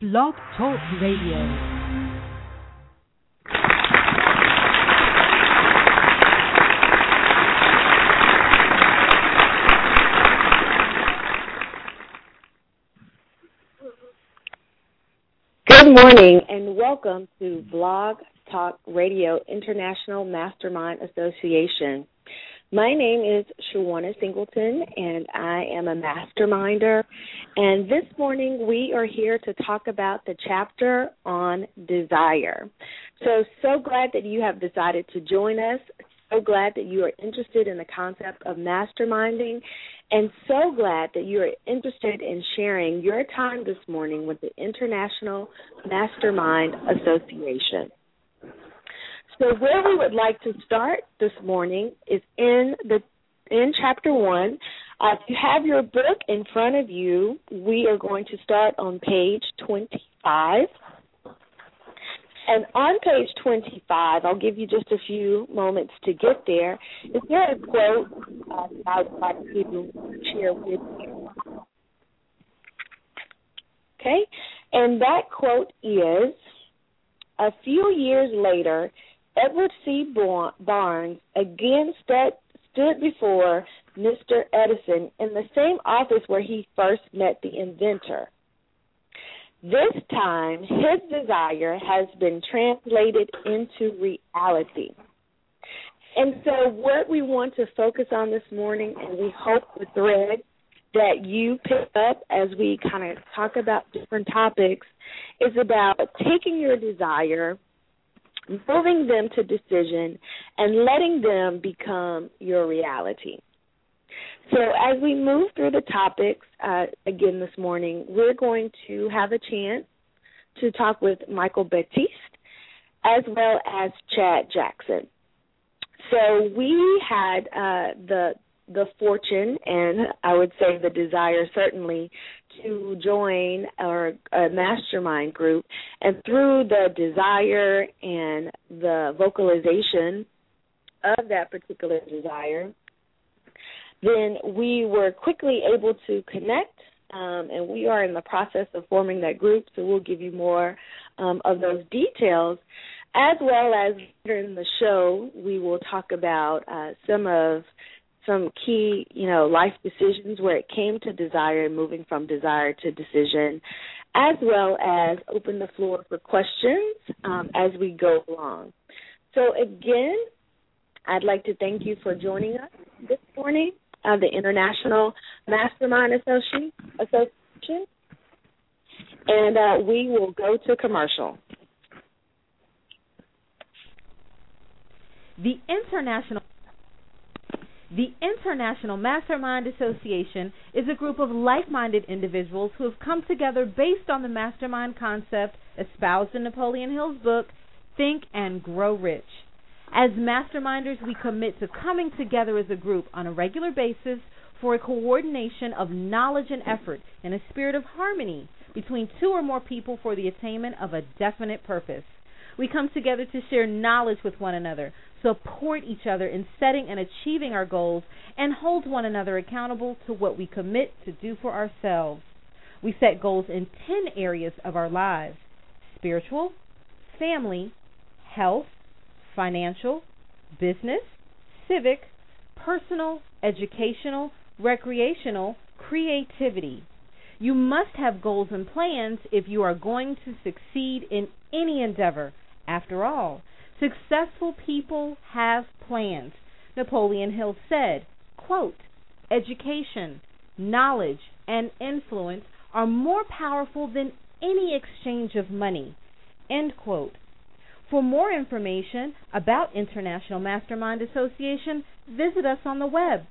Blog Talk Radio. Good morning and welcome to Blog Talk Radio International Mastermind Association. My name is Shawana Singleton and I am a masterminder, and this morning we are here to talk about the chapter on desire. So glad that you have decided to join us. So glad that you are interested in the concept of masterminding, and so glad that you are interested in sharing your time this morning with the International Mastermind Association. So where we would like to start this morning is in Chapter 1. If you have your book in front of you, we are going to start on page 25. And on page 25, I'll give you just a few moments to get there. Is there a quote that I would like to share with you? Okay, and that quote is, "A few years later, Edward C. Barnes again stood before Mr. Edison in the same office where he first met the inventor. This time, his desire has been translated into reality." And so what we want to focus on this morning, and we hope the thread that you pick up as we kind of talk about different topics, is about taking your desire, moving them to decision, and letting them become your reality. So as we move through the topics, again this morning, we're going to have a chance to talk with Michael Batiste as well as Chad Jackson. So we had the fortune, and I would say the desire certainly, to join a mastermind group. And through the desire and the vocalization of that particular desire, then we were quickly able to connect, and we are in the process of forming that group, so we'll give you more of those details. As well as during the show, we will talk about some key, life decisions where it came to desire and moving from desire to decision, as well as open the floor for questions as we go along. So again, I'd like to thank you for joining us this morning, the International Mastermind Association, and we will go to commercial. The International Mastermind Association is a group of like-minded individuals who have come together based on the mastermind concept espoused in Napoleon Hill's book, Think and Grow Rich. As masterminders, we commit to coming together as a group on a regular basis for a coordination of knowledge and effort in a spirit of harmony between two or more people for the attainment of a definite purpose. We come together to share knowledge with one another, support each other in setting and achieving our goals, and hold one another accountable to what we commit to do for ourselves. We set goals in 10 areas of our lives: spiritual, family, health, financial, business, civic, personal, educational, recreational, creativity. You must have goals and plans if you are going to succeed in any endeavor. After all, successful people have plans. Napoleon Hill said, quote, "Education, knowledge, and influence are more powerful than any exchange of money," end quote. For more information about International Mastermind Association, visit us on the web,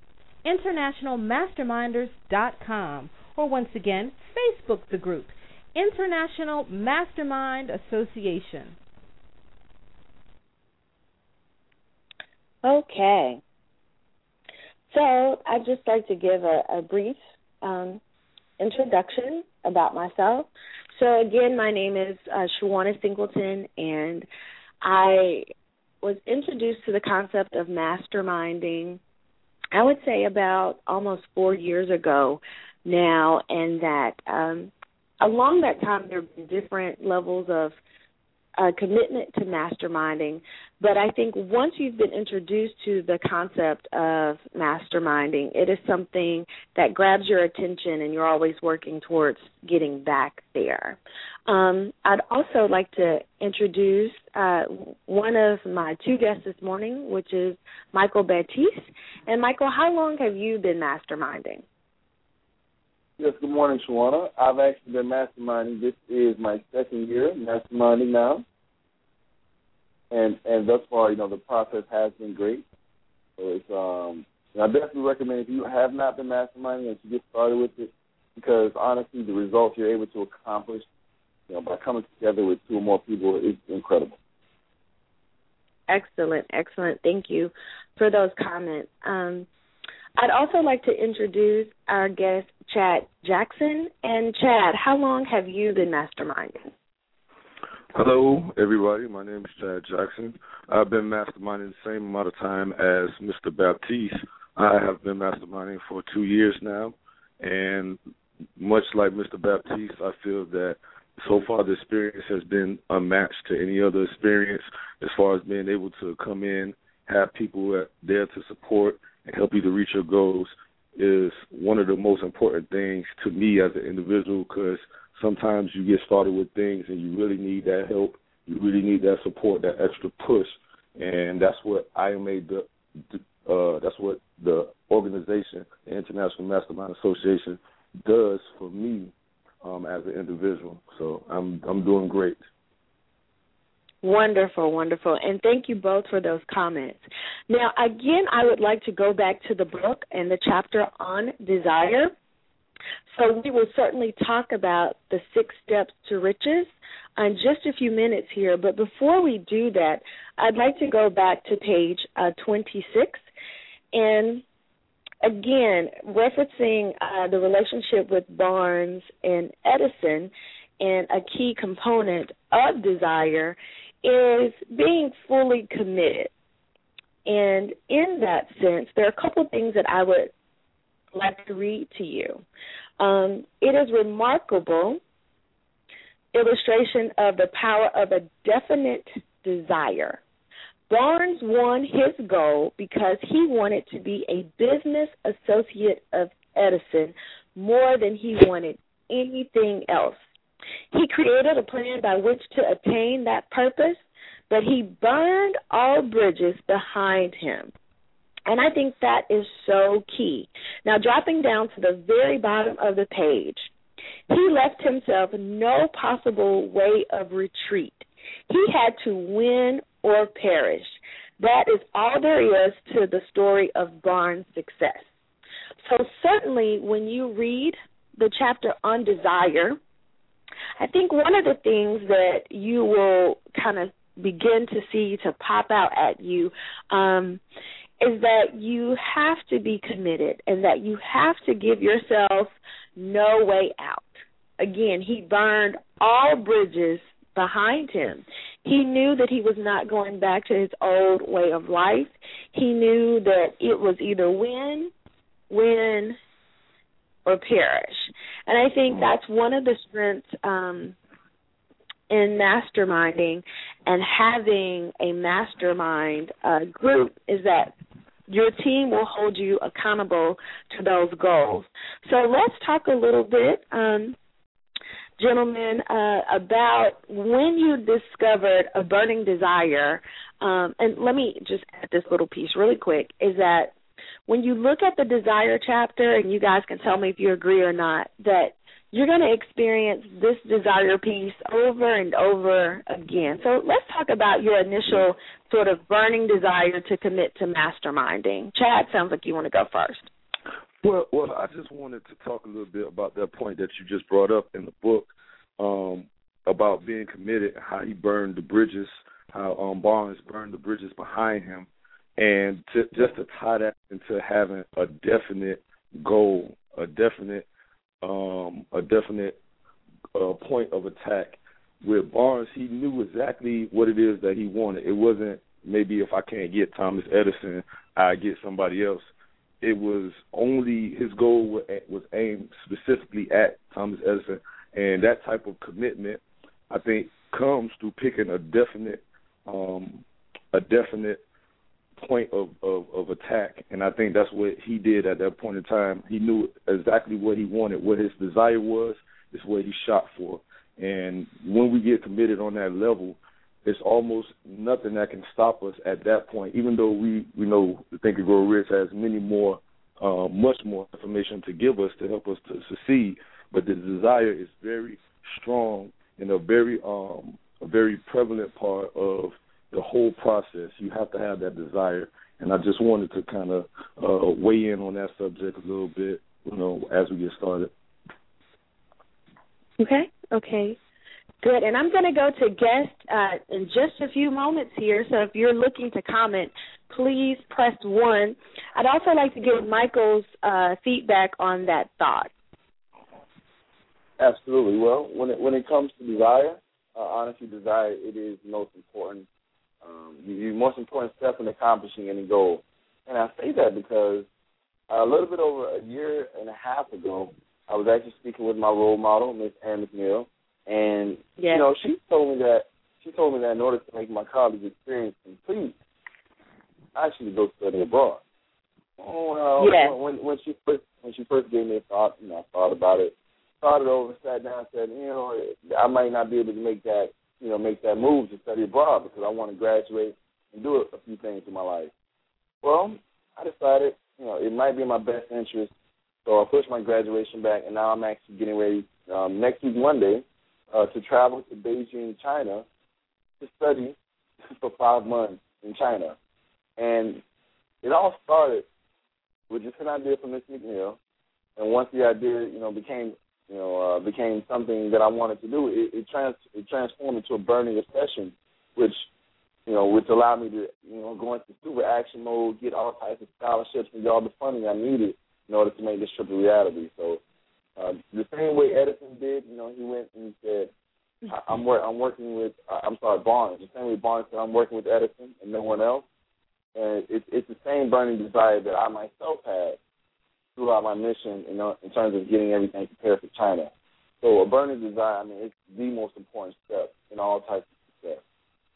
internationalmasterminders.com, or once again, Facebook the group, International Mastermind Association. Okay. So I'd just like to give a brief introduction about myself. So again, my name is Shawana Singleton, and I was introduced to the concept of masterminding, I would say about almost 4 years ago now, and that along that time, there have been different levels of commitment to masterminding. But I think once you've been introduced to the concept of masterminding, it is something that grabs your attention and you're always working towards getting back there. I'd also like to introduce one of my two guests this morning, which is Michael Baptiste. And Michael, how long have you been masterminding? Yes, good morning, Shawana. I've actually been masterminding. This is my second year masterminding now. And thus far, the process has been great. So it's I definitely recommend if you have not been masterminding that you get started with it, because honestly, the results you're able to accomplish, by coming together with two or more people is incredible. Excellent. Thank you for those comments. I'd also like to introduce our guest, Chad Jackson. And Chad, how long have you been masterminding? Hello, everybody. My name is Chad Jackson. I've been masterminding the same amount of time as Mr. Baptiste. I have been masterminding for 2 years now, and much like Mr. Baptiste, I feel that so far the experience has been unmatched to any other experience as far as being able to come in, have people there to support and help you to reach your goals is one of the most important things to me as an individual, because sometimes you get started with things and you really need that help, you really need that support, that extra push, and that's what that's what the organization, the International Mastermind Association, does for me as an individual. So I'm doing great. Wonderful. And thank you both for those comments. Now, again, I would like to go back to the book and the chapter on desire. So we will certainly talk about the 6 steps to riches in just a few minutes here. But before we do that, I'd like to go back to page 26. And again, referencing the relationship with Barnes and Edison, and a key component of desire is being fully committed. And in that sense, there are a couple things that I would like to read to you. It is remarkable illustration of the power of a definite desire. Barnes won his goal because he wanted to be a business associate of Edison more than he wanted anything else. He created a plan by which to attain that purpose, but he burned all bridges behind him. And I think that is so key. Now, dropping down to the very bottom of the page, he left himself no possible way of retreat. He had to win or perish. That is all there is to the story of Barnes' success. So certainly when you read the chapter on desire, I think one of the things that you will kind of begin to see to pop out at you is that you have to be committed and that you have to give yourself no way out. Again, he burned all bridges behind him. He knew that he was not going back to his old way of life. He knew that it was either win, or perish. And I think that's one of the strengths in masterminding and having a mastermind group is that your team will hold you accountable to those goals. So let's talk a little bit, gentlemen, about when you discovered a burning desire. And let me just add this little piece really quick, is that when you look at the desire chapter, and you guys can tell me if you agree or not, that you're going to experience this desire piece over and over again. So let's talk about your initial sort of burning desire to commit to masterminding. Chad, sounds like you want to go first. Well, I just wanted to talk a little bit about that point that you just brought up in the book about being committed, how he burned the bridges, how Barnes burned the bridges behind him, and just to tie that into having a definite goal, a definite point of attack. With Barnes, he knew exactly what it is that he wanted. It wasn't maybe if I can't get Thomas Edison, I get somebody else. It was only his goal was aimed specifically at Thomas Edison, And that type of commitment, I think, comes through picking a definite point of attack. And I think that's what he did at that point in time. He knew exactly what he wanted, what his desire was, is what he shot for. And when we get committed on that level, it's almost nothing that can stop us at that point, even though we know Think and Grow Rich has much more information to give us to help us to succeed. But the desire is very strong and a very prevalent part of the whole process. You have to have that desire. And I just wanted to kind of weigh in on that subject a little bit, as we get started. Okay. Good. And I'm going to go to guest in just a few moments here. So if you're looking to comment, please press 1. I'd also like to get Michael's feedback on that thought. Absolutely. Well, when it comes to desire, honestly, desire, it is the most important, the most important step in accomplishing any goal. And I say that because a little bit over a year and a half ago, I was actually speaking with my role model, Miss Ann McNeil, and she told me that in order to make my college experience complete, I should go study abroad. When she first gave me a thought, I thought about it, thought it over, sat down, and said, I might not be able to make that move to study abroad because I want to graduate and do a few things in my life. Well, I decided, it might be in my best interest, so I pushed my graduation back, and now I'm actually getting ready next week, Monday, to travel to Beijing, China, to study for 5 months in China. And it all started with just an idea from Miss McNeil, and once the idea, became something that I wanted to do, it transformed into a burning obsession, which allowed me to, go into super action mode, get all types of scholarships and get all the funding I needed in order to make this trip a reality. So the same way Edison did, he went and said, Barnes. The same way Barnes said, I'm working with Edison and no one else. And it's the same burning desire that I myself had throughout my mission, in terms of getting everything prepared for China. So a burning desire, it's the most important step in all types of success.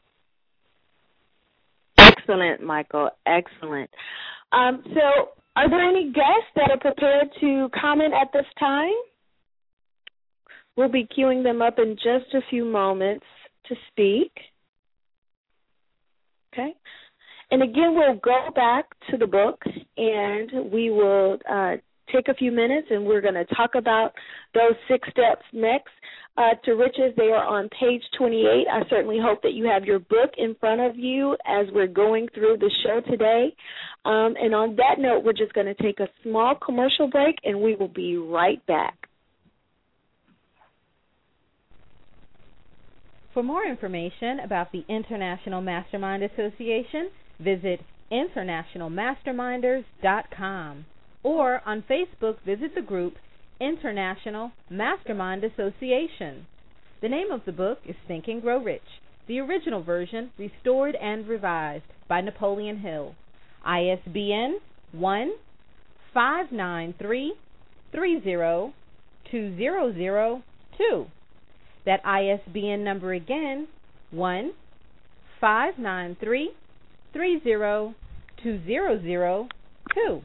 Excellent, Michael. Excellent. So are there any guests that are prepared to comment at this time? We'll be queuing them up in just a few moments to speak. Okay. And again, we'll go back to the book, and we will take a few minutes, and we're going to talk about those 6 steps next. To Riches, they are on page 28. I certainly hope that you have your book in front of you as we're going through the show today. And on that note, we're just going to take a small commercial break, and we will be right back. For more information about the International Mastermind Association, visit internationalmasterminders.com, or on Facebook, visit the group International Mastermind Association. The name of the book is Think and Grow Rich, the original version restored and revised by Napoleon Hill. ISBN 1-593-30-2002. That ISBN number again, 1-593-30-2002.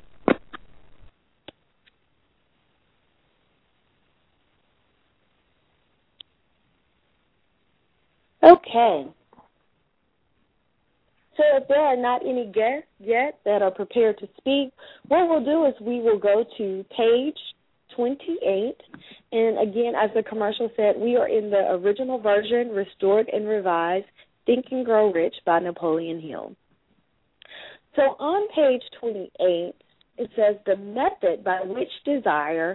Okay. So if there are not any guests yet that are prepared to speak, what we'll do is we will go to page 28. And again, as the commercial said, we are in the original version, restored and revised, Think and Grow Rich by Napoleon Hill. So on page 28, it says the method by which desire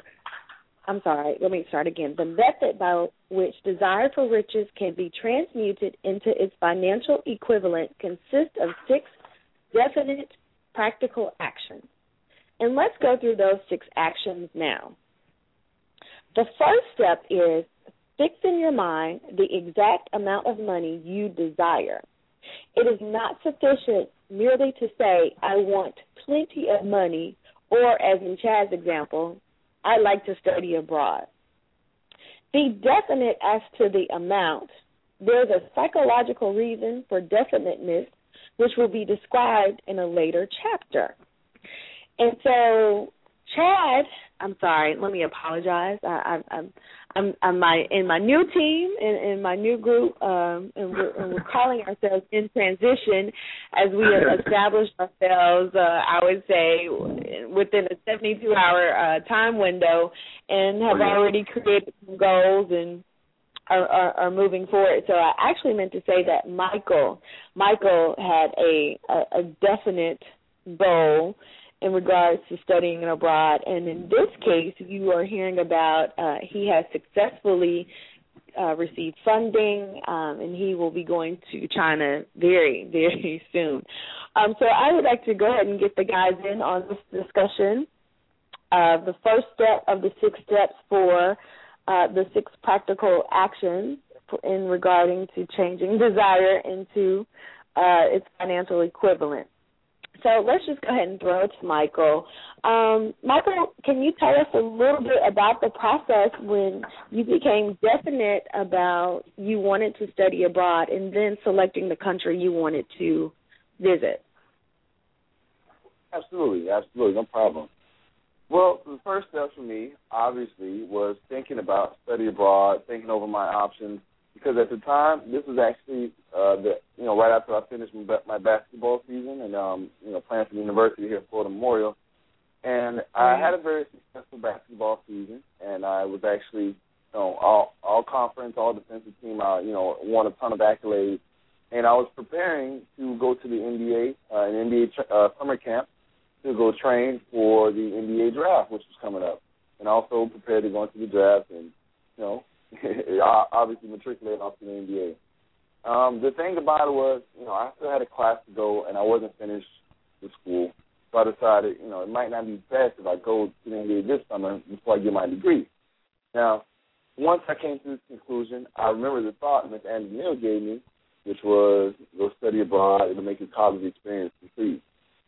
for riches can be transmuted into its financial equivalent consists of 6 definite practical actions. And let's go through those 6 actions now. The first step is fix in your mind the exact amount of money you desire. It is not sufficient merely to say, I want plenty of money, or as in Chad's example, I'd like to study abroad. Be definite as to the amount. There's a psychological reason for definiteness, which will be described in a later chapter. And so, Chad, I'm sorry, let me apologize. I'm in my new team, in my new group, and we're calling ourselves In Transition as we have established ourselves, I would say, within a 72-hour time window, and have already created some goals and are moving forward. So I actually meant to say that Michael had a definite goal in regards to studying abroad. And in this case, you are hearing about he has successfully received funding, and he will be going to China very, very soon. So I would like to go ahead and get the guys in on this discussion. The first step of the 6 steps for the 6 practical actions in regarding to changing desire into its financial equivalent. So let's just go ahead and throw it to Michael. Michael, can you tell us a little bit about the process when you became definite about you wanted to study abroad and then selecting the country you wanted to visit? Absolutely, no problem. Well, the first step for me, obviously, was thinking about study abroad, thinking over my options, because at the time, this was actually right after I finished my basketball season and playing for the university here at Florida Memorial, and I had a very successful basketball season, and I was actually all conference, all defensive team. I won a ton of accolades, and I was preparing to go to the NBA, an NBA summer camp, to go train for the NBA draft, which was coming up, and also prepared to go into the draft and obviously matriculate off to the NBA. The thing about it was, I still had a class to go, and I wasn't finished with school. So I decided, it might not be best if I go to the NBA this summer before I get my degree. Now, once I came to this conclusion, I remember the thought Ms. Andy Neal gave me, which was go study abroad. It'll make your college experience complete.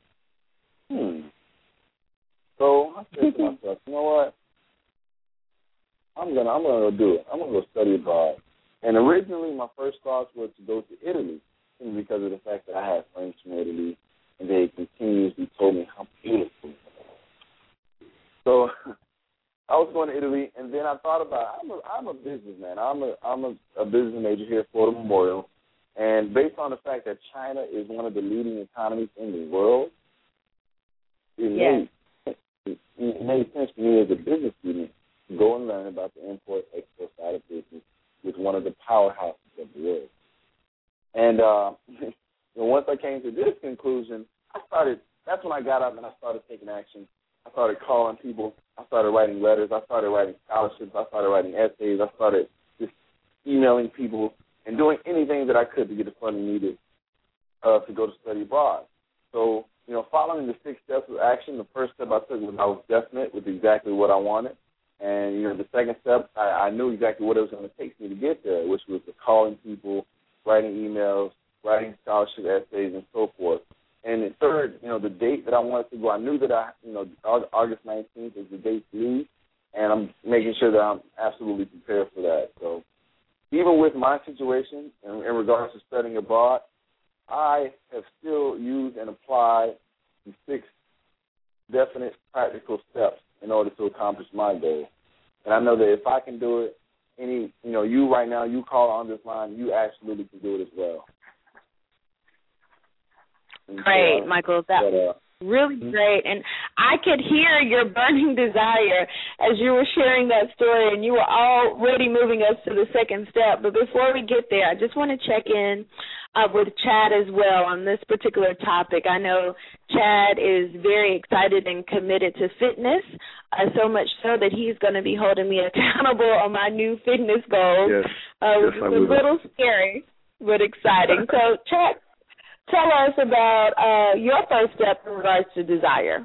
So I said to myself, you know what? I'm gonna go do it. I'm gonna go study abroad. And originally, my first thoughts were to go to Italy, because of the fact that I had friends from Italy, and they continuously told me how beautiful it was. So I was going to Italy, and then I thought about I'm a businessman. I'm a business major here at Florida Memorial, and based on the fact that China is one of the leading economies in the world, it made sense to me as a business student to go and learn about the import-export side of business with one of the powerhouses of the world. And once I came to this conclusion, that's when I got up and I started taking action. I started calling people. I started writing letters. I started writing scholarships. I started writing essays. I started just emailing people and doing anything that I could to get the funding needed to go to study abroad. So, following the 6 steps of action, the first step I took was I was definite with exactly what I wanted. And, the second step, I knew exactly what it was going to take me to get there, which was the calling people, writing emails, writing scholarship essays, and so forth. And the third, the date that I wanted to go, I knew that August 19th is the date to leave, and I'm making sure that I'm absolutely prepared for that. So even with my situation in regards to studying abroad, I have still used and applied the 6 definite practical steps in order to accomplish my goal. And I know that if I can do it, you right now, you call on this line, you absolutely can do it as well. Great, Michael. That was really great. And I could hear your burning desire as you were sharing that story, and you were already moving us to the second step. But before we get there, I just want to check in with Chad as well on this particular topic. I know Chad is very excited and committed to fitness, so much so that he's going to be holding me accountable on my new fitness goals. Yes, which is a little scary, but exciting. So, Chad, tell us about your first step in regards to desire.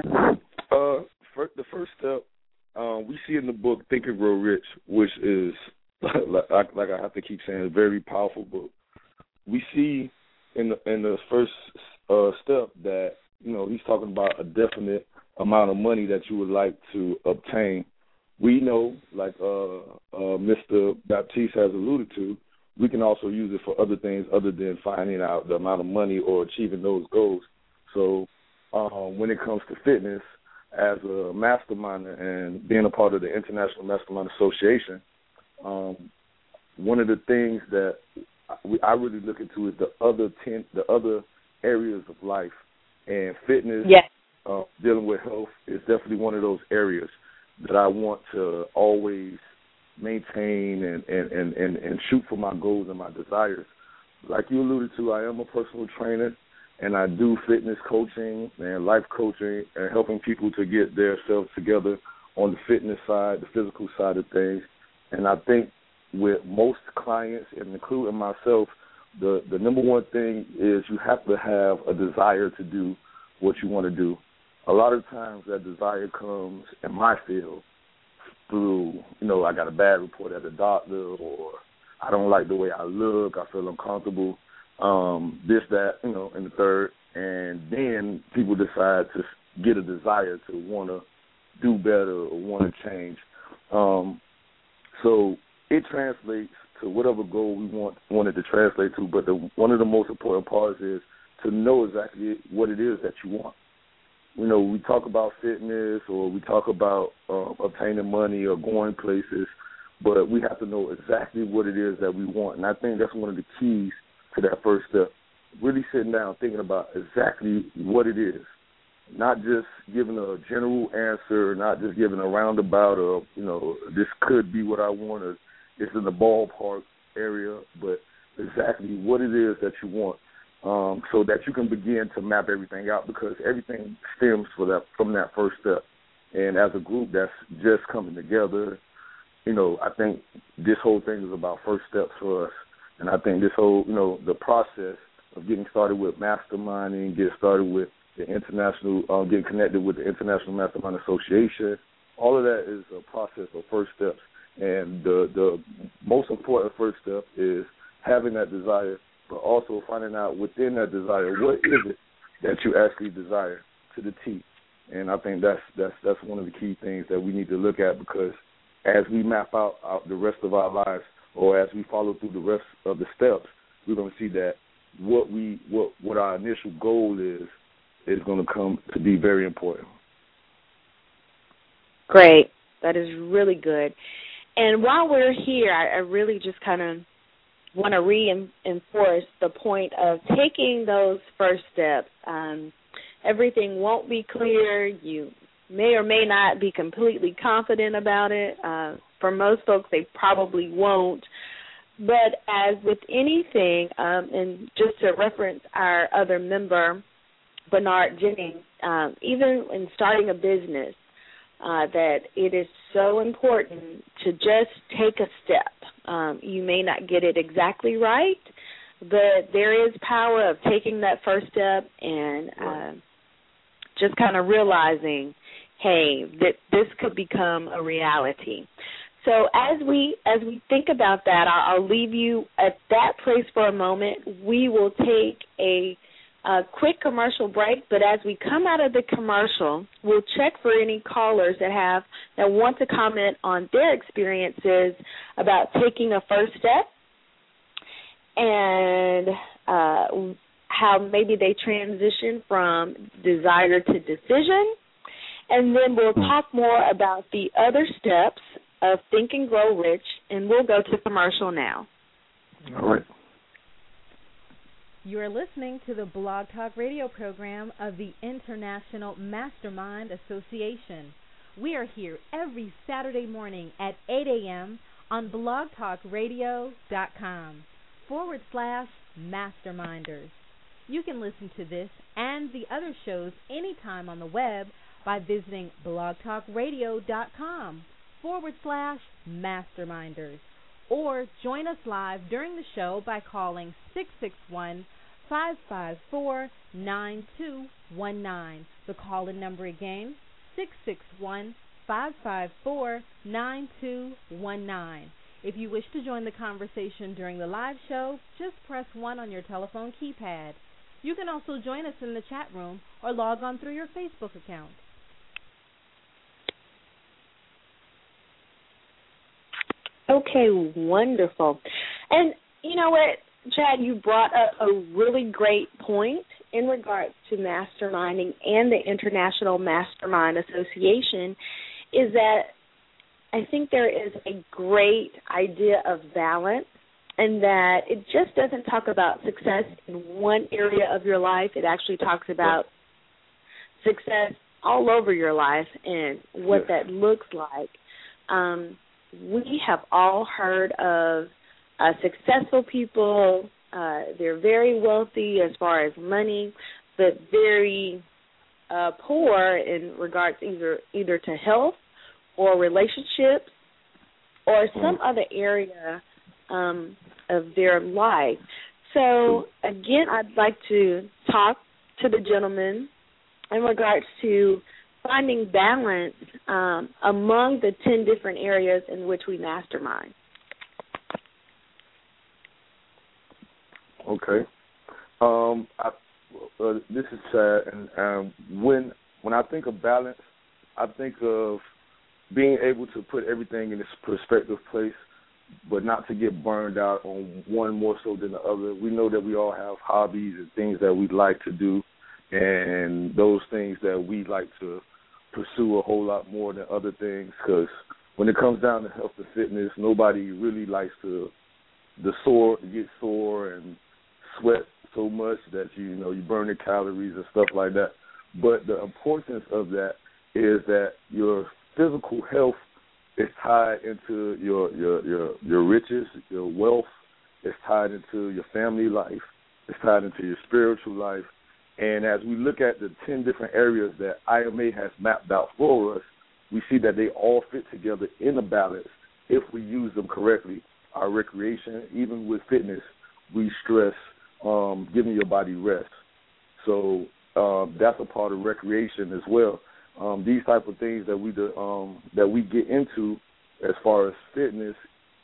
The first step, we see in the book Think and Grow Rich, which is, like I have to keep saying, a very powerful book. We see in the first step that, he's talking about a definite amount of money that you would like to obtain we know, like Mr. Baptiste has alluded to, we can also use it for other things other than finding out the amount of money or achieving those goals. So when it comes to fitness, as a masterminder and being a part of the International Mastermind Association, one of the things that I really look into is the other areas of life, and fitness, dealing with health is definitely one of those areas that I want to always maintain and shoot for my goals and my desires. Like you alluded to, I am a personal trainer, and I do fitness coaching and life coaching and helping people to get themselves together on the fitness side, the physical side of things. And I think with most clients, and including myself, the number one thing is you have to have a desire to do what you want to do. A lot of times that desire comes in my field through, I got a bad report at the doctor, or I don't like the way I look, I feel uncomfortable, this, that, and the third. And then people decide to get a desire to want to do better or want to change. So it translates to whatever goal we want it to translate to, but one of the most important parts is to know exactly what it is that you want. We talk about fitness, or we talk about obtaining money or going places, but we have to know exactly what it is that we want. And I think that's one of the keys to that first step, really sitting down thinking about exactly what it is, not just giving a general answer, not just giving a roundabout of, this could be what I want, or it's in the ballpark area, but exactly what it is that you want, so that you can begin to map everything out, because everything stems from that first step. And as a group that's just coming together, I think this whole thing is about first steps for us. And I think this whole, the process of getting started with masterminding, getting started with the international, getting connected with the International Mastermind Association, all of that is a process of first steps. And the most important first step is having that desire, but also finding out within that desire, what is it that you actually desire to the T. And I think that's one of the key things that we need to look at, because as we map out the rest of our lives, or as we follow through the rest of the steps, we're going to see that what our initial goal is going to come to be very important. Great. That is really good. And while we're here, I really just kind of want to reinforce the point of taking those first steps. Everything won't be clear. You may or may not be completely confident about it. For most folks, they probably won't. But as with anything, and just to reference our other member, Bernard Jennings, even in starting a business, that it is so important to just take a step. You may not get it exactly right, but there is power of taking that first step and just kind of realizing, hey, that this could become a reality. So as we think about that, I'll leave you at that place for a moment. We will take a quick commercial break, but as we come out of the commercial, we'll check for any callers that want to comment on their experiences about taking a first step and how maybe they transition from desire to decision. And then we'll talk more about the other steps of Think and Grow Rich, and we'll go to commercial now. All right. You are listening to the Blog Talk Radio program of the International Mastermind Association. We are here every Saturday morning at 8 a.m. on blogtalkradio.com/masterminders. You can listen to this and the other shows anytime on the web by visiting blogtalkradio.com/masterminders. Or join us live during the show by calling 661-554-9219. The call-in number again, 661-554-9219. If you wish to join the conversation during the live show, just press 1 on your telephone keypad. You can also join us in the chat room or log on through your Facebook account. Okay, wonderful. And you know what, Chad, you brought up a really great point in regards to masterminding and the International Mastermind Association, is that I think there is a great idea of balance, and that it just doesn't talk about success in one area of your life. It actually talks about success all over your life and what that looks like. We have all heard of successful people. They're very wealthy as far as money, but very poor in regards either to health or relationships or some other area of their life. So, again, I'd like to talk to the gentleman in regards to finding balance among the 10 different areas in which we mastermind. Okay. This is Chad, and when I think of balance, I think of being able to put everything in its perspective place, but not to get burned out on one more so than the other. We know that we all have hobbies and things that we like to do, and those things that we like to pursue a whole lot more than other things, because when it comes down to health and fitness, nobody really likes to get sore and sweat so much that you burn the calories and stuff like that. But the importance of that is that your physical health is tied into your riches, your wealth. It's tied into your family life. It's tied into your spiritual life. And as we look at the 10 different areas that IMA has mapped out for us, we see that they all fit together in a balance if we use them correctly. Our recreation, even with fitness, we stress giving your body rest. So that's a part of recreation as well. These type of things that we get into as far as fitness,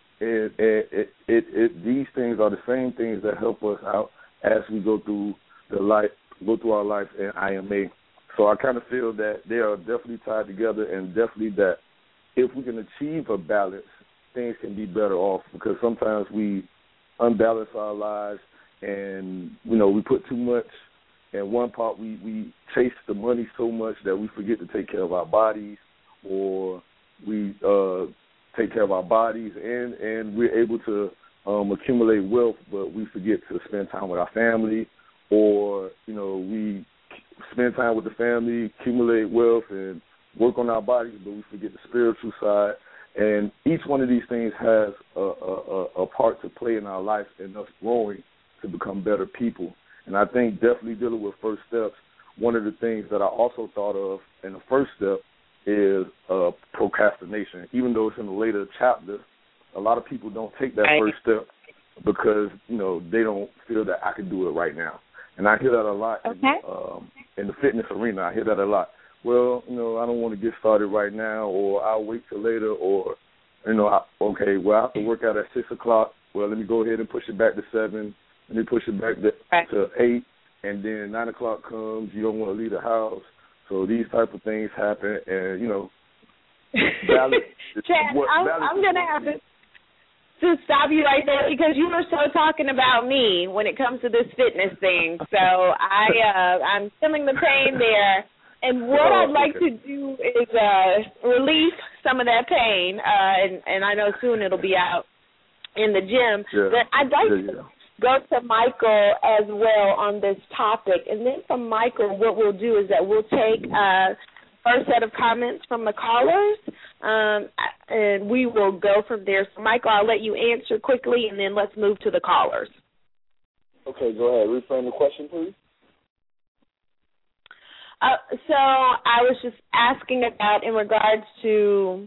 these things are the same things that help us out as we go through our life in IMA. So I kind of feel that they are definitely tied together, and definitely that if we can achieve a balance, things can be better off, because sometimes we unbalance our lives and, we put too much in one part. We chase the money so much that we forget to take care of our bodies, or we take care of our bodies and we're able to accumulate wealth, but we forget to spend time with our family, or, we spend time with the family, accumulate wealth, and work on our bodies, but we forget the spiritual side. And each one of these things has a part to play in our life and us growing to become better people. And I think definitely dealing with first steps, one of the things that I also thought of in the first step is procrastination. Even though it's in the later chapter, a lot of people don't take that first step because, they don't feel that I can do it right now. And I hear that a lot in the fitness arena. I hear that a lot. Well, I don't want to get started right now, or I'll wait till later, or, I have to work out at 6 o'clock. Well, let me go ahead and push it back to 7. Let me push it back to 8, and then 9 o'clock comes. You don't want to leave the house. So these type of things happen, and, balance. Chad, I'm going to have to stop you right there, because you were so talking about me when it comes to this fitness thing. So I'm feeling the pain there. And what I'd like to do is relieve some of that pain, and I know soon it'll be out in the gym. Yeah. But I'd like to go to Michael as well on this topic. And then from Michael, what we'll do is that we'll take first set of comments from the callers, and we will go from there. So, Michael, I'll let you answer quickly, and then let's move to the callers. Okay, go ahead. Reframe the question, please. So I was just asking about in regards to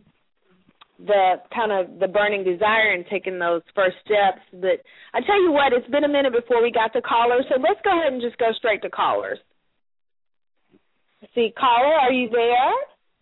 the burning desire and taking those first steps. But I tell you what, it's been a minute before we got to callers, so let's go ahead and just go straight to callers. See, caller, are you there?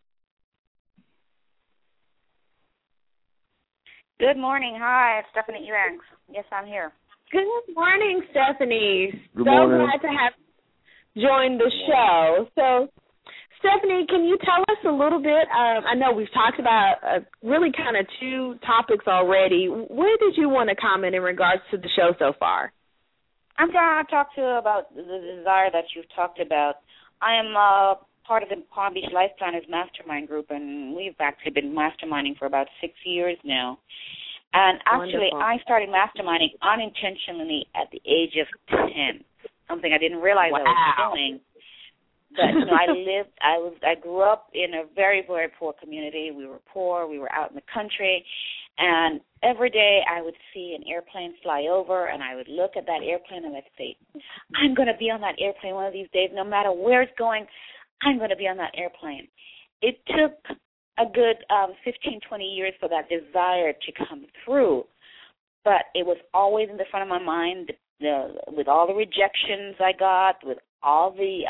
Good morning. Hi, it's Stephanie Eubanks. Yes, I'm here. Good morning, Stephanie. Good morning. So glad to have joined the show. So, Stephanie, can you tell us a little bit? I know we've talked about really kind of two topics already. What did you want to comment in regards to the show so far? I'm going to talk to you about the desire that you've talked about. I am part of the Palm Beach Life Planners Mastermind Group, and we've actually been masterminding for about 6 years now. And actually, Wonderful. I started masterminding unintentionally at the age of 10, something I didn't realize I was doing. But I grew up in a very, very poor community. We were poor. We were out in the country, and every day I would see an airplane fly over, and I would look at that airplane and I'd say, "I'm going to be on that airplane one of these days. No matter where it's going, I'm going to be on that airplane." It took a good 15, 20 years for that desire to come through, but it was always in the front of my mind. With all the rejections I got, with all the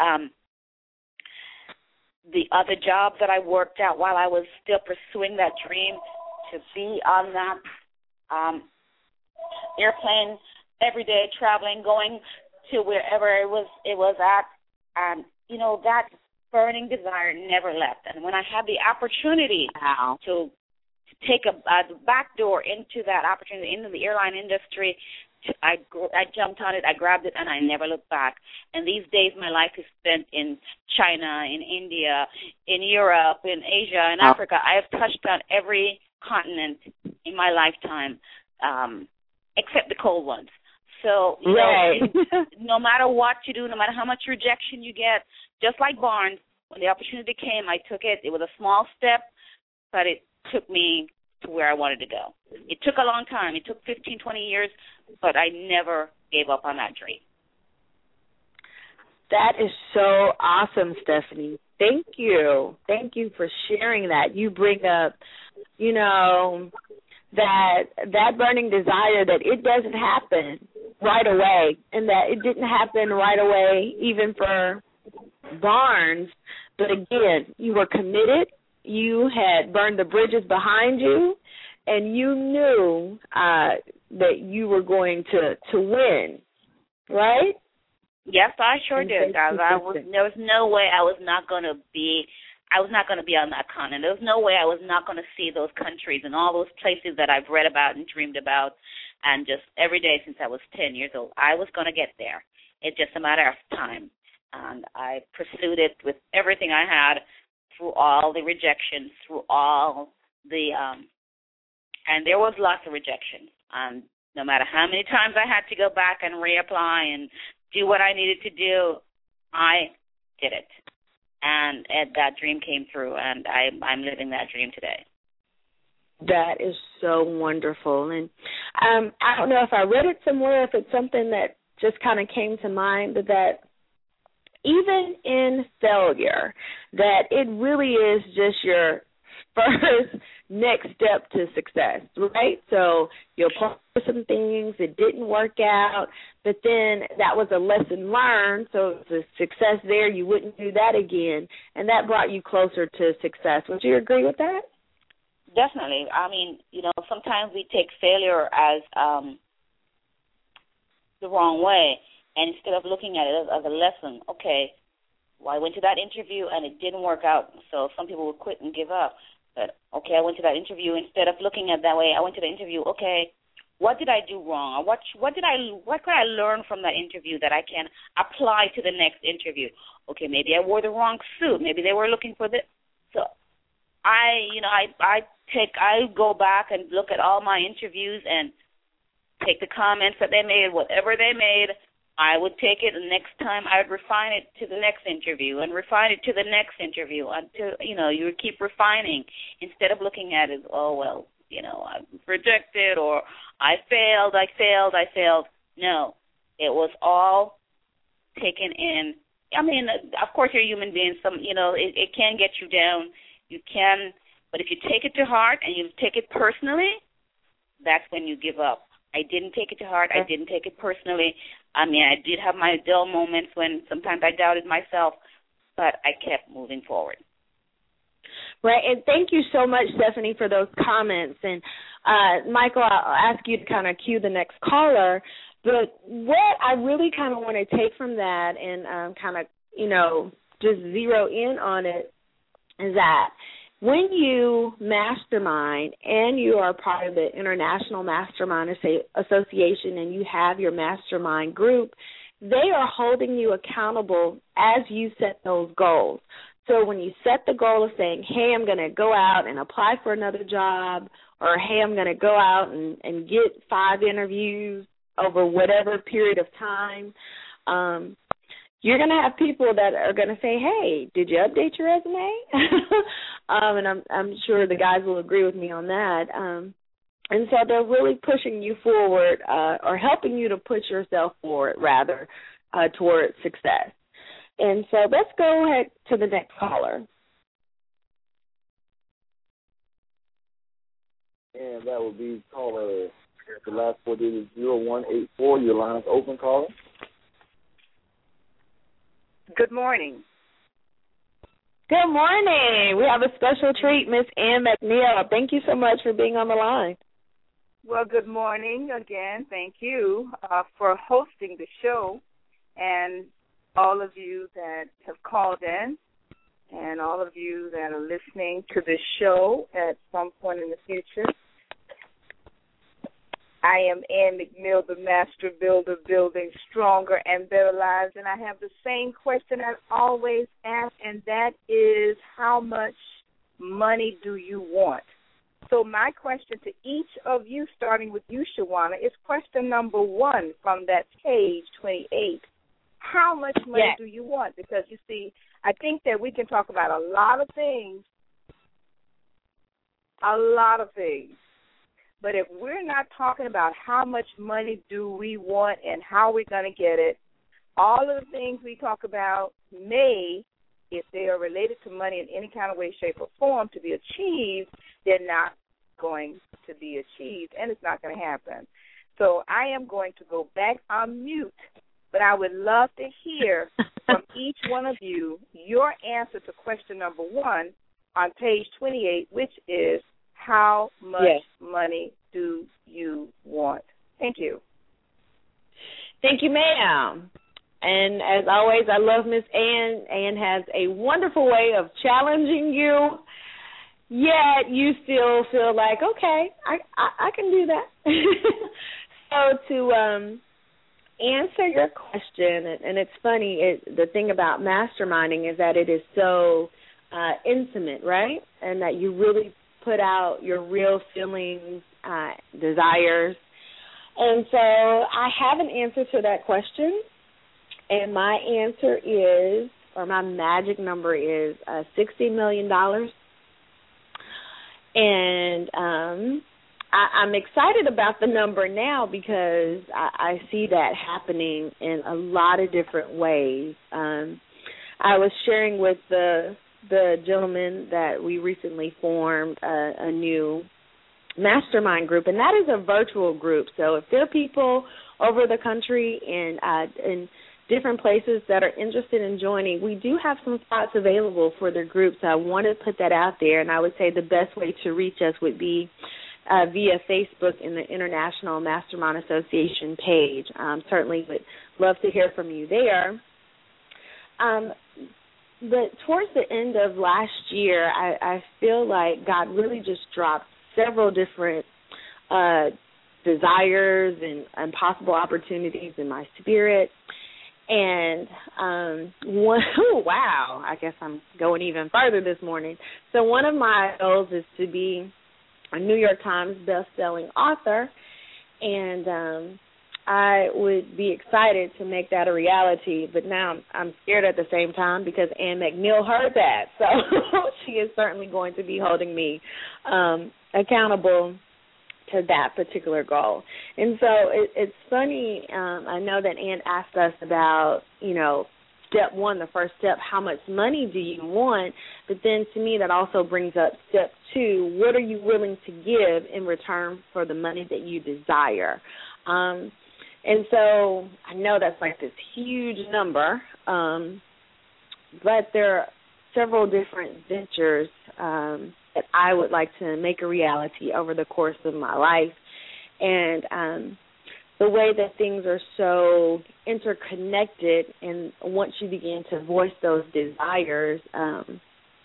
other jobs that I worked at while I was still pursuing that dream, to be on that airplane every day, traveling, going to wherever it was at, that burning desire never left. And when I had the opportunity to take a back door into that opportunity, into the airline industry, I jumped on it, I grabbed it, and I never looked back. And these days my life is spent in China, in India, in Europe, in Asia, in Africa. I have touched on every continent in my lifetime, except the cold ones. So, no matter what you do, no matter how much rejection you get, just like Barnes, when the opportunity came, I took it. It was a small step, but it took me to where I wanted to go. It took a long time. It took 15, 20 years, but I never gave up on that dream. That is so awesome, Stephanie. Thank you. Thank you for sharing that. You bring up, that burning desire that it doesn't happen right away, and that it didn't happen right away even for Barnes. But again, you were committed. You had burned the bridges behind you, and you knew that you were going to win, right? Yes, I sure did, guys. There was no way I was not going to be on that continent. There was no way I was not going to see those countries and all those places that I've read about and dreamed about, and just every day since I was 10 years old. I was going to get there. It's just a matter of time. And I pursued it with everything I had, through all the rejections, through all the and there was lots of rejection. No matter how many times I had to go back and reapply and do what I needed to do, I did it. And that dream came through, and I'm living that dream today. That is so wonderful. And I don't know if I read it somewhere, if it's something that just kind of came to mind, but that even in failure, that it really is just your first next step to success, right? So you'll apply for some things, it didn't work out, but then that was a lesson learned, so the success there, you wouldn't do that again, and that brought you closer to success. Would you agree with that? Definitely. I mean, sometimes we take failure as the wrong way. And instead of looking at it as a lesson, okay, well, I went to that interview and it didn't work out, so some people will quit and give up. But, okay, I went to that interview. Instead of looking at it that way, I went to the interview, okay, what did I do wrong? Or what could I learn from that interview that I can apply to the next interview? Okay, maybe I wore the wrong suit. Maybe they were looking for this. So I go back and look at all my interviews and take the comments that they made, whatever they made, I would take it, and next time I would refine it to the next interview and refine it to the next interview until, you would keep refining instead of looking at it, oh, well, I'm rejected or I failed. No, it was all taken in. I mean, of course you're a human being. It can get you down. You can, but if you take it to heart and you take it personally, that's when you give up. I didn't take it to heart. I didn't take it personally. I mean, I did have my dull moments when sometimes I doubted myself, but I kept moving forward. Right, and thank you so much, Stephanie, for those comments. And, Michael, I'll ask you to kind of cue the next caller. But what I really kind of want to take from that and kind of, just zero in on it is that when you mastermind and you are part of the International Mastermind Association and you have your mastermind group, they are holding you accountable as you set those goals. So when you set the goal of saying, hey, I'm going to go out and apply for another job, or hey, I'm going to go out and get 5 interviews over whatever period of time, you're going to have people that are going to say, hey, did you update your resume? And I'm sure the guys will agree with me on that. And so they're really pushing you forward or helping you to push yourself forward, rather, toward success. And so let's go ahead to the next caller. And that will be caller, the last 4 digits, 0184. Your line is open, caller. Good morning. Good morning. We have a special treat, Miss Ann McNeil. Thank you so much for being on the line. Well, good morning again. Thank you for hosting the show, and all of you that have called in, and all of you that are listening to this show at some point in the future. I am Ann McNeil, the Master Builder, building stronger and better lives, and I have the same question I always ask, and that is, how much money do you want? So my question to each of you, starting with you, Shawana, is question number 1 from that page 28. How much money do you want? Because, you see, I think that we can talk about a lot of things, but if we're not talking about how much money do we want and how we're going to get it, all of the things we talk about may, if they are related to money in any kind of way, shape, or form to be achieved, they're not going to be achieved, and it's not going to happen. So I am going to go back on mute, but I would love to hear from each one of you your answer to question number 1 on page 28, which is, how much money do you want? Thank you. Thank you, ma'am. And as always, I love Miss Ann. Ann has a wonderful way of challenging you, yet you still feel like, okay, I can do that. So to answer your question, and it's funny, the thing about masterminding is that it is so intimate, right? And that you really put out your real feelings, desires. And so I have an answer to that question, and my answer is, or my magic number is $60 million. And I'm excited about the number now because I see that happening in a lot of different ways. I was sharing with the gentleman that we recently formed a new mastermind group, and that is a virtual group. So if there are people over the country and in different places that are interested in joining, we do have some spots available for their groups. So I want to put that out there, and I would say the best way to reach us would be via Facebook in the International Mastermind Association page. Certainly would love to hear from you there. But towards the end of last year, I feel like God really just dropped several different desires and possible opportunities in my spirit. And wow, I guess I'm going even further this morning. So one of my goals is to be a New York Times best-selling author, and I would be excited to make that a reality, but now I'm scared at the same time because Ann McNeil heard that. So she is certainly going to be holding me accountable to that particular goal. And so it's funny, I know that Ann asked us about, step 1, the first step, how much money do you want? But then to me that also brings up step 2, what are you willing to give in return for the money that you desire? And so I know that's like this huge number, but there are several different ventures that I would like to make a reality over the course of my life. And the way that things are so interconnected, and once you begin to voice those desires and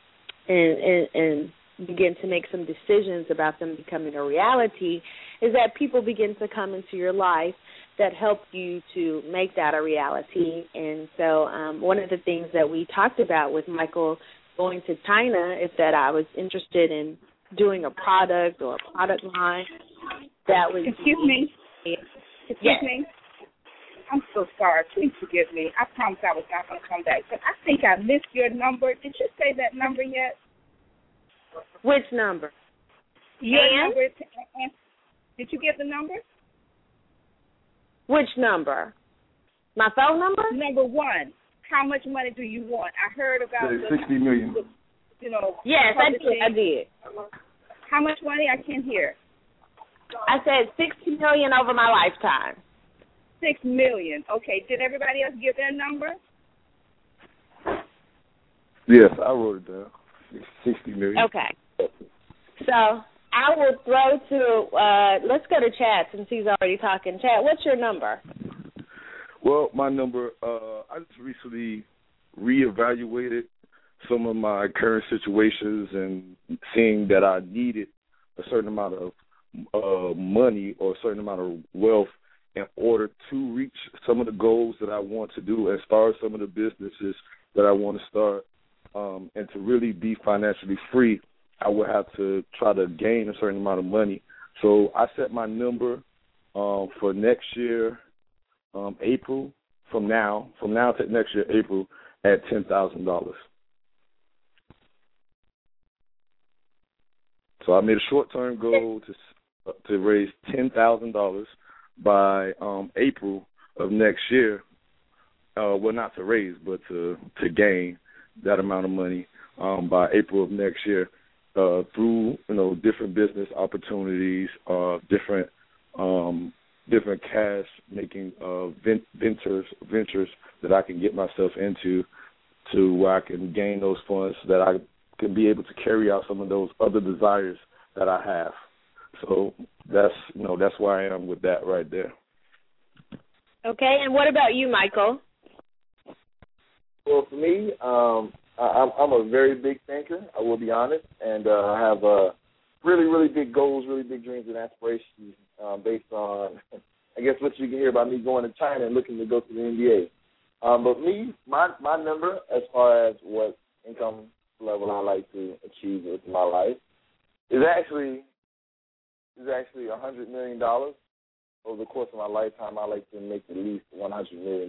begin to make some decisions about them becoming a reality, is that people begin to come into your life that help you to make that a reality. And so one of the things that we talked about with Michael going to China is that I was interested in doing a product or a product line that was... Excuse me. I'm so sorry. Please forgive me. I promised I was not going to come back, but I think I missed your number. Did you say that number yet? Which number? Your number. Did you give the number? Which number? My phone number? Number one. How much money do you want? I heard about $60 million. Yes, I did. How much money? I can't hear. I said $60 million over my lifetime. $6 million. Okay. Did everybody else give their number? Yes, I wrote it down. $60 million. Okay. So I will throw to, let's go to Chad since he's already talking. Chad, what's your number? Well, my number, I just recently reevaluated some of my current situations and seeing that I needed a certain amount of money or a certain amount of wealth in order to reach some of the goals that I want to do and start some of the businesses that I want to start. And to really be financially free, I would have to try to gain a certain amount of money. So I set my number for next year, April, from now to next year, April, at $10,000. So I made a short-term goal to raise $10,000 by April of next year. Well, not to raise, but to gain that amount of money by April of next year through different business opportunities, different cash making ventures that I can get myself into, to where I can gain those funds so that I can be able to carry out some of those other desires that I have. So that's where I am with that right there. Okay, and what about you, Michael? Well, for me, I'm a very big thinker, I will be honest, and I have really, really big goals, really big dreams and aspirations based on, I guess, what you can hear about me going to China and looking to go to the NBA. But me, my number as far as what income level I like to achieve with my life is actually $100 million. Over the course of my lifetime, I like to make at least $100 million.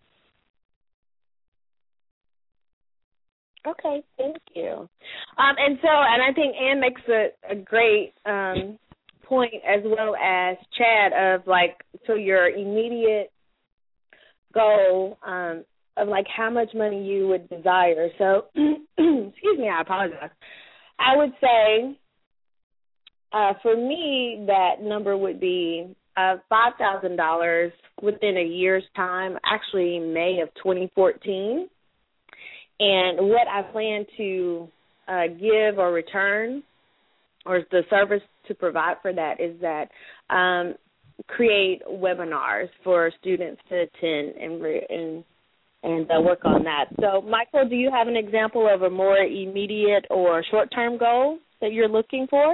Okay, thank you. And I think Ann makes a great point, as well as Chad, of so your immediate goal of how much money you would desire. So, excuse me, I apologize. I would say for me that number would be $5,000 within a year's time, actually May of 2014. And what I plan to give or return, or the service to provide for that, is that create webinars for students to attend and work on that. So, Michael, do you have an example of a more immediate or short-term goal that you're looking for?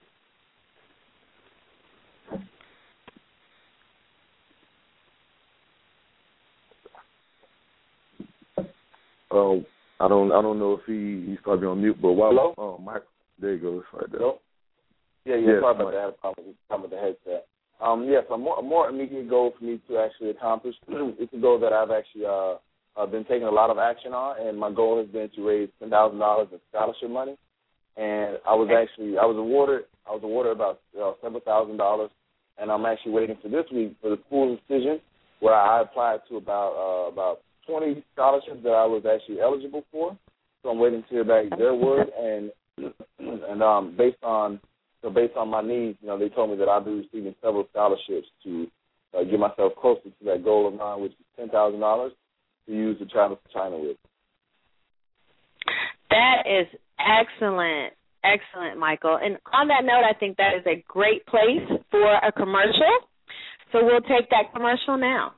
I don't know if he's probably on mute, but while Mike, there he goes right there. Hello? Yeah, sorry about that. I had a problem with the headset. Yes, a more immediate goal for me to actually accomplish. It's a goal that I've actually been taking a lot of action on, and my goal has been to raise $10,000 in scholarship money. And I was awarded about several $1,000, and I'm actually waiting for this week for the school's decision, where I applied to about 20 scholarships that I was actually eligible for. So I'm waiting to hear back their word, and based on my needs, they told me that I'll be receiving several scholarships to get myself closer to that goal of mine, which is $10,000 to use to travel to China with. That is excellent, Michael. And on that note, I think that is a great place for a commercial. So we'll take that commercial now.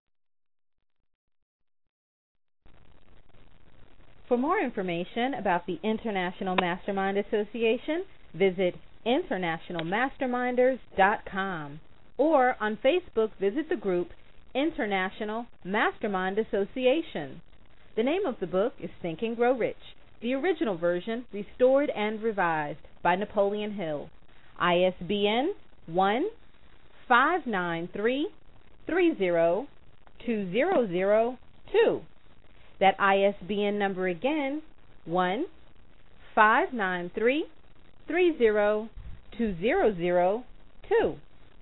For more information about the International Mastermind Association, visit internationalmasterminders.com, or on Facebook, visit the group International Mastermind Association. The name of the book is Think and Grow Rich, the original version restored and revised by Napoleon Hill. ISBN 1-593-30-2002. That ISBN number again, 1-593-30-2002.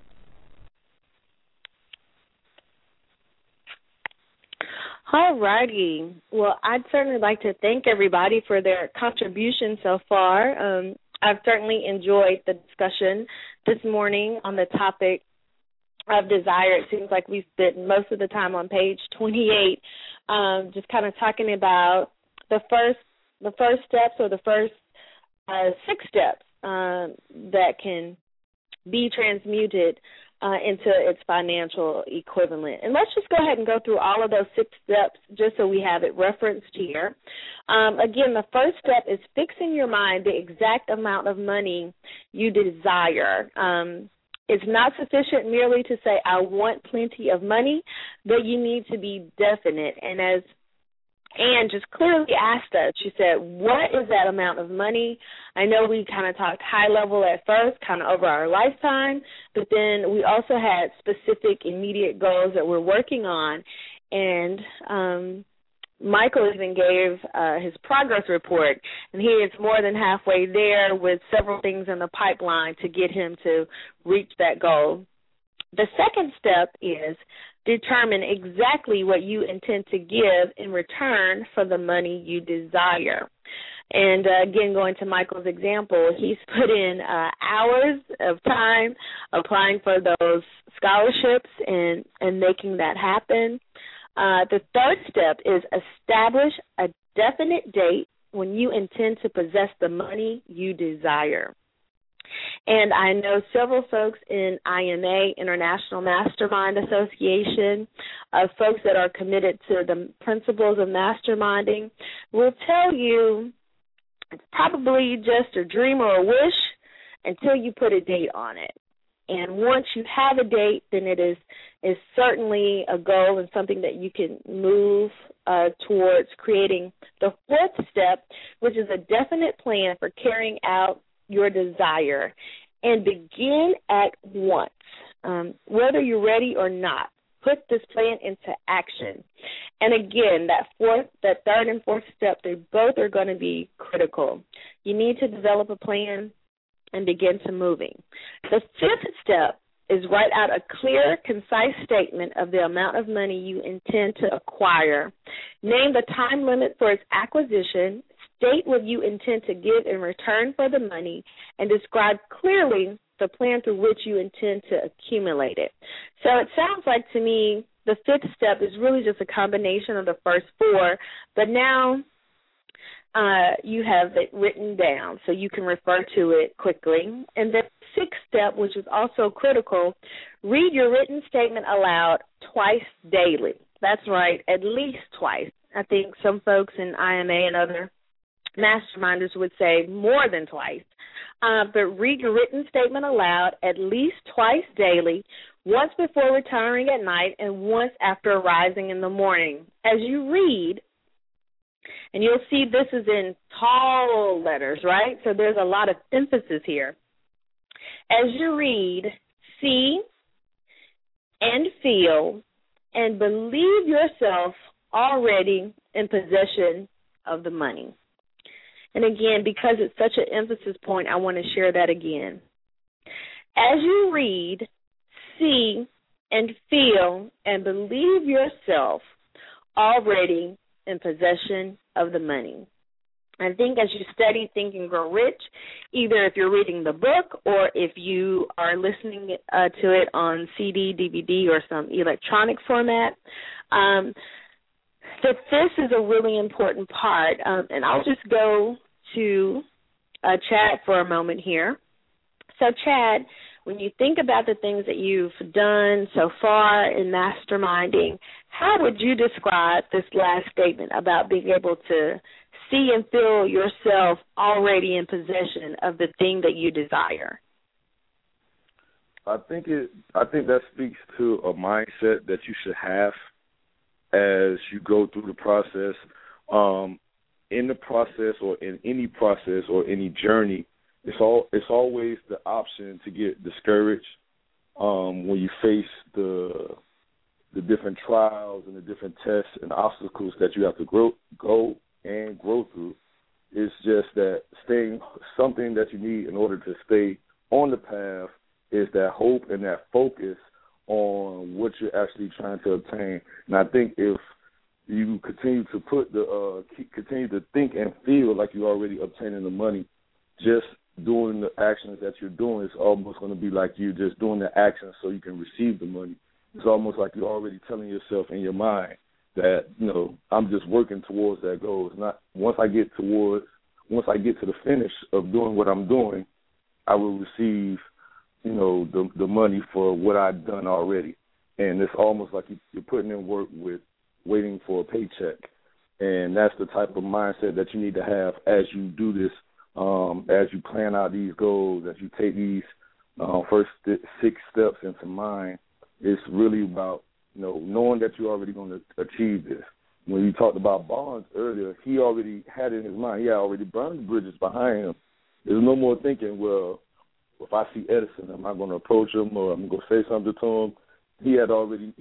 All righty. Well, I'd certainly like to thank everybody for their contribution so far. I've certainly enjoyed the discussion this morning on the topic of desire. It seems like we've spent most of the time on page 28, just kind of talking about the first steps, or the first 6 steps that can be transmuted into its financial equivalent. And let's just go ahead and go through all of those 6 steps just so we have it referenced here. Again, the first step is fixing your mind the exact amount of money you desire. It's not sufficient merely to say, I want plenty of money, but you need to be definite. And as Anne just clearly asked us, she said, what is that amount of money? I know we kind of talked high level at first, kind of over our lifetime, but then we also had specific immediate goals that we're working on. And Michael even gave his progress report, and he is more than halfway there with several things in the pipeline to get him to reach that goal. The second step is determine exactly what you intend to give in return for the money you desire. And again, going to Michael's example, he's put in hours of time applying for those scholarships and making that happen. The third step is establish a definite date when you intend to possess the money you desire. And I know several folks in IMA, International Mastermind Association, folks that are committed to the principles of masterminding, will tell you it's probably just a dream or a wish until you put a date on it. And once you have a date, then it is certainly a goal and something that you can move towards creating. The fourth step, which is a definite plan for carrying out your desire, and begin at once. Whether you're ready or not, put this plan into action. And again, that third and fourth step, they both are going to be critical. You need to develop a plan and begin to moving. The fifth step is write out a clear, concise statement of the amount of money you intend to acquire. Name the time limit for its acquisition. State what you intend to give in return for the money, and describe clearly the plan through which you intend to accumulate it. So it sounds like to me the fifth step is really just a combination of the first 4, but now you have it written down so you can refer to it quickly. And the sixth step, which is also critical, read your written statement aloud twice daily. That's right, at least twice. I think some folks in IMA and other masterminders would say more than twice. But read your written statement aloud at least twice daily, once before retiring at night and once after arising in the morning. As you read, and you'll see this is in tall letters, right? So there's a lot of emphasis here. As you read, see and feel and believe yourself already in possession of the money. And again, because it's such an emphasis point, I want to share that again. As you read, see, and feel, and believe yourself already in possession of the money. I think as you study Think and Grow Rich, either if you're reading the book or if you are listening to it on CD, DVD, or some electronic format, that this is a really important part. And I'll just go to Chad for a moment here. So, Chad, when you think about the things that you've done so far in masterminding, how would you describe this last statement about being able to see and feel yourself already in possession of the thing that you desire? I think that speaks to a mindset that you should have as you go through the process. In the process, or in any process, or any journey, it's always the option to get discouraged when you face the different trials and the different tests and obstacles that you have to grow through. It's just that something that you need in order to stay on the path is that hope and that focus on what you're actually trying to obtain. And I think if you continue to continue to think and feel like you're already obtaining the money, just doing the actions that you're doing is almost going to be like you just doing the actions so you can receive the money. It's almost like you're already telling yourself in your mind that, I'm just working towards that goal. It's not once I get to the finish of doing what I'm doing, I will receive, the money for what I've done already. And it's almost like you're putting in work with waiting for a paycheck. And that's the type of mindset that you need to have as you do this, as you plan out these goals, as you take these first 6 steps into mind. It's really about, knowing that you're already going to achieve this. When you talked about Barnes earlier, he already had it in his mind. He had already burned the bridges behind him. There's no more thinking, well, if I see Edison, am I going to approach him or I'm going to say something to him? He already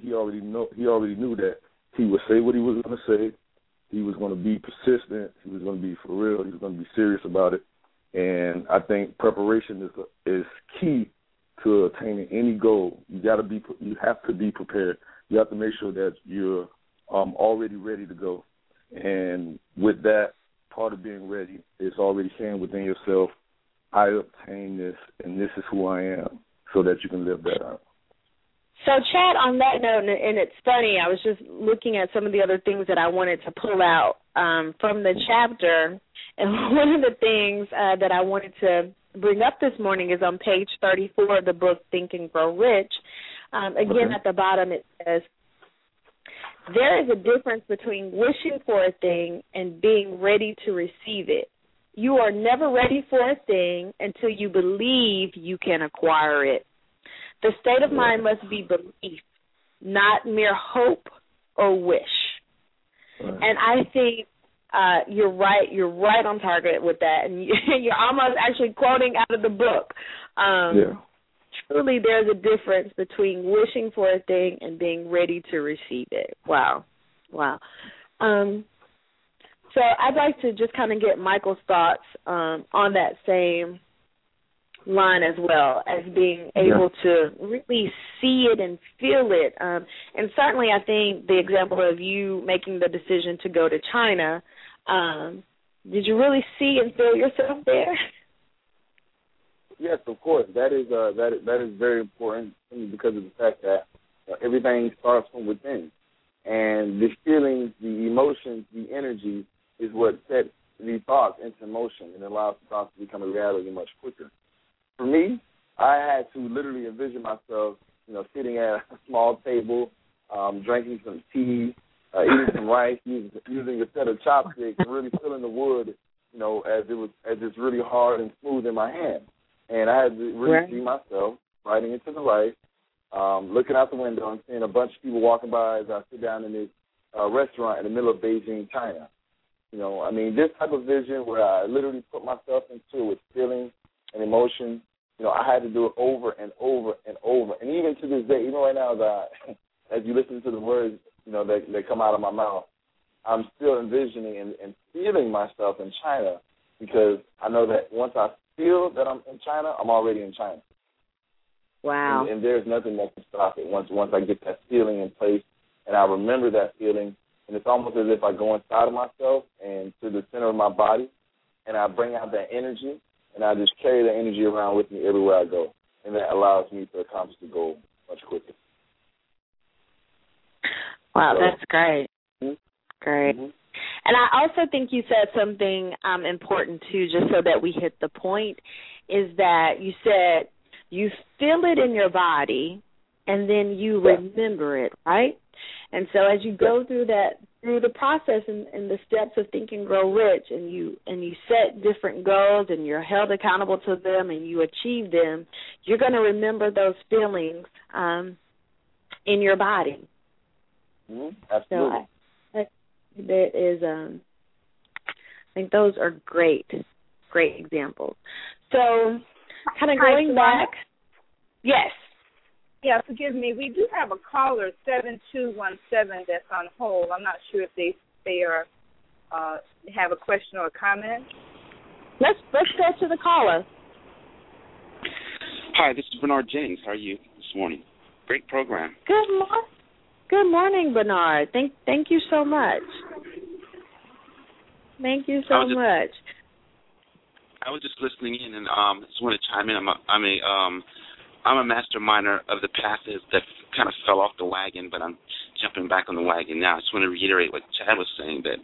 knew that he would say what he was going to say. He was going to be persistent. He was going to be for real. He was going to be serious about it. And I think preparation is key to attaining any goal. You have to be prepared. You have to make sure that you're already ready to go. And with that, part of being ready is already saying within yourself, I obtained this, and this is who I am, so that you can live that out. So, Chad, on that note, and it's funny, I was just looking at some of the other things that I wanted to pull out from the chapter, and one of the things that I wanted to bring up this morning is on page 34 of the book, Think and Grow Rich. Again, at the bottom it says, there is a difference between wishing for a thing and being ready to receive it. You are never ready for a thing until you believe you can acquire it. The state of mind must be belief, not mere hope or wish. And I think you're right. You're right on target with that, and you're almost actually quoting out of the book. Truly, there's a difference between wishing for a thing and being ready to receive it. Wow. So I'd like to just kind of get Michael's thoughts on that same line as well, as being able to really see it and feel it. And certainly I think the example of you making the decision to go to China, did you really see and feel yourself there? Yes, of course. That is very important because of the fact that everything starts from within. And the feelings, the emotions, the energy is what sets these thoughts into motion and allows the thoughts to become a reality much quicker. For me, I had to literally envision myself, sitting at a small table, drinking some tea, eating some rice, using a set of chopsticks, and really feeling the wood, as it's really hard and smooth in my hand. And I had to really see myself biting into the rice, looking out the window and seeing a bunch of people walking by as I sit down in this restaurant in the middle of Beijing, China. This type of vision where I literally put myself into it with feeling and emotion, I had to do it over and over and over. And even to this day, even right now, as you listen to the words, that come out of my mouth, I'm still envisioning and feeling myself in China, because I know that once I feel that I'm in China, I'm already in China. Wow. And there's nothing that can stop it once I get that feeling in place and I remember that feeling. And it's almost as if I go inside of myself and to the center of my body, and I bring out that energy, and I just carry the energy around with me everywhere I go. And that allows me to accomplish the goal much quicker. Wow, that's great. Great. Mm-hmm. And I also think you said something important, too, just so that we hit the point, is that you said you feel it in your body, and then you remember it, right? And so as you go through the process and the steps of Think and Grow Rich, and you set different goals and you're held accountable to them and you achieve them, you're going to remember those feelings in your body. Absolutely. So that is, I think those are great examples. So kind of going back. Yes. Yeah, forgive me. We do have a caller, 7217, that's on hold. I'm not sure if they are have a question or a comment. Let's go to the caller. Hi, this is Bernard Jennings. How are you this morning? Great program. Good morning, Bernard. Thank you so much. Thank you so much. I was just listening in and just want to chime in. I'm a masterminder of the paths that kind of fell off the wagon, but I'm jumping back on the wagon now. I just want to reiterate what Chad was saying, that,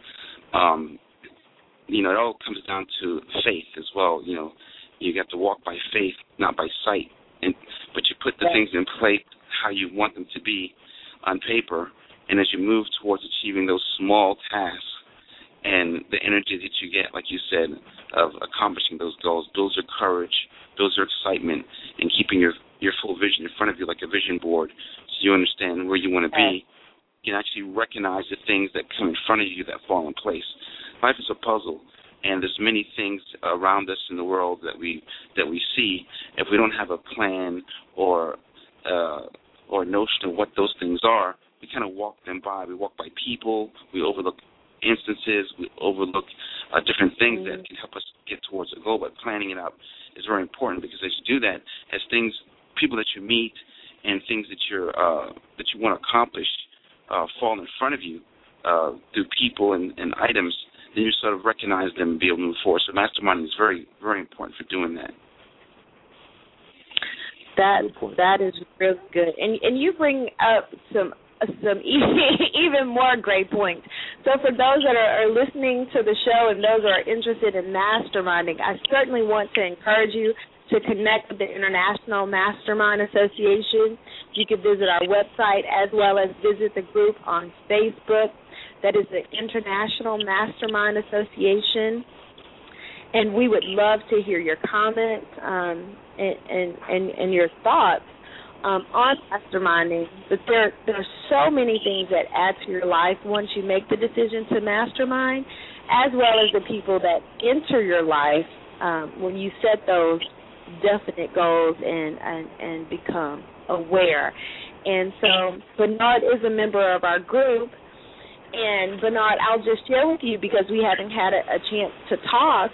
it all comes down to faith as well. You have to walk by faith, not by sight. But you put the things in place how you want them to be on paper, and as you move towards achieving those small tasks and the energy that you get, like you said, of accomplishing those goals, builds your courage, builds your excitement, and keeping your full vision in front of you like a vision board so you understand where you want to be. You can actually recognize the things that come in front of you that fall in place. Life is a puzzle, and there's many things around us in the world that we see. If we don't have a plan or notion of what those things are, we kind of walk them by. We walk by people. We overlook instances. We overlook different things that can help us get towards a goal. But planning it out is very important, because as you do that, as people that you meet and things that you want to accomplish fall in front of you through people and items, then you sort of recognize them and be able to move forward. So masterminding is very, very important for doing that. That is really good, and you bring up some even more great points. So for those that are listening to the show and those that are interested in masterminding, I certainly want to encourage you to connect with the International Mastermind Association. You can visit our website as well as visit the group on Facebook. That is the International Mastermind Association. And we would love to hear your comments and your thoughts on masterminding. But there are so many things that add to your life once you make the decision to mastermind, as well as the people that enter your life when you set those definite goals and become aware. And so Bernard is a member of our group. And, Bernard, I'll just share with you, because we haven't had a chance to talk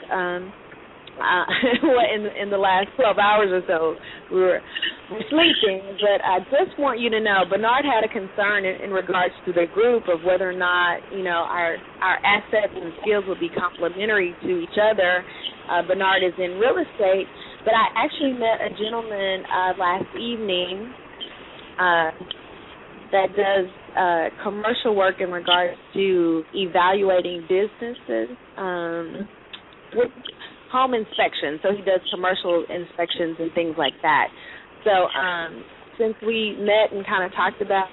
in the last 12 hours or so. We're sleeping, but I just want you to know Bernard had a concern in regards to the group of whether or not, our assets and skills would be complementary to each other. Bernard is in real estate, but I actually met a gentleman last evening that does commercial work in regards to evaluating businesses with home inspections. So he does commercial inspections and things like that. So since we met and kind of talked about,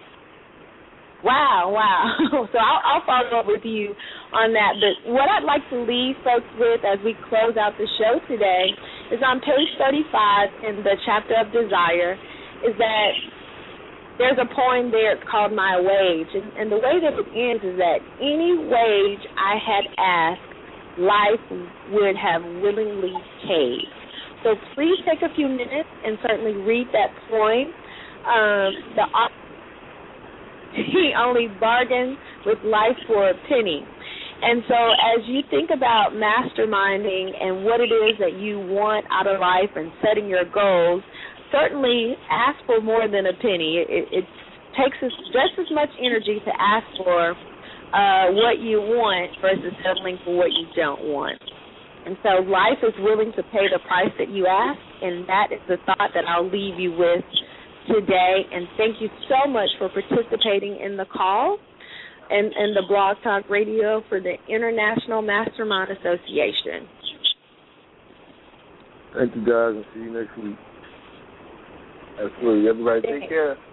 wow. So I'll follow up with you on that. But what I'd like to leave folks with as we close out the show today is on page 35 in the chapter of Desire, is that there's a poem there, it's called My Wage. And the way that it ends is that any wage I had asked, life would have willingly paid. So please take a few minutes and certainly read that poem. The author, he only bargained with life for a penny. And so as you think about masterminding and what it is that you want out of life and setting your goals, certainly ask for more than a penny. It takes just as much energy to ask for what you want versus settling for what you don't want. And so life is willing to pay the price that you ask, and that is the thought that I'll leave you with today. And thank you so much for participating in the call and the Blog Talk Radio for the International Mastermind Association. Thank you, guys, and see you next week. Absolutely. Everybody take care.